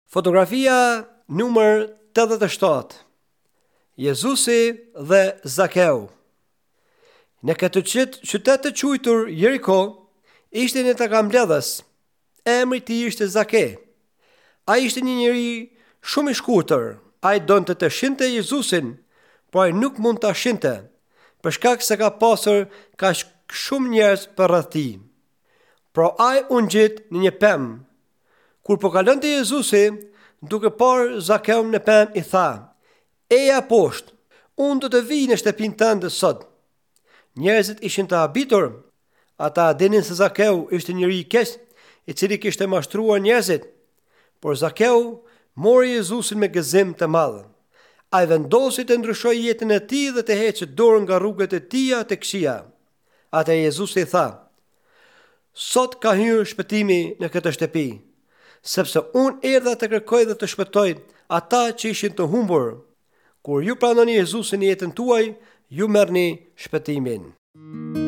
Fotografia numër 87. Jezusi dhe Zakeu. Në këtë qytet të quajtur Jeriko, ishte një takambledhës, emri i tij ishte Zake. Ai ishte një njeri shumë i shkurtër. Ai donte të shinte Jezusin, por ai nuk mund ta shinte, për shkak se ka pasur kaq shumë njerëz përreth tij. Por ai u ngjit në një pemë. Kur po kalonte Jezusi, duke parë Zakeun në pemë, i tha: "Eja poshtë, unë do të vij në shtëpinë tënde sot." Njerëzit ishin të habitur. Ata dinin se Zakeu ishte njëri i keq, i cili kishte mashtruar njerëzit. Por Zakeu mori Jezusin me gëzim të madh. Ai vendosi të ndryshojë jetën e tij dhe të heqë dorë nga rrugët e tija të këqija. Atëherë Jezusi i tha: "Sot ka hyrë shpëtimi në këtë shtëpi, sepse unë erdha të kërkoj dhe të shpëtoj ata që ishin të humbur. Kur ju pranoni Jezusin në jetën tuaj, ju merrni shpëtimin."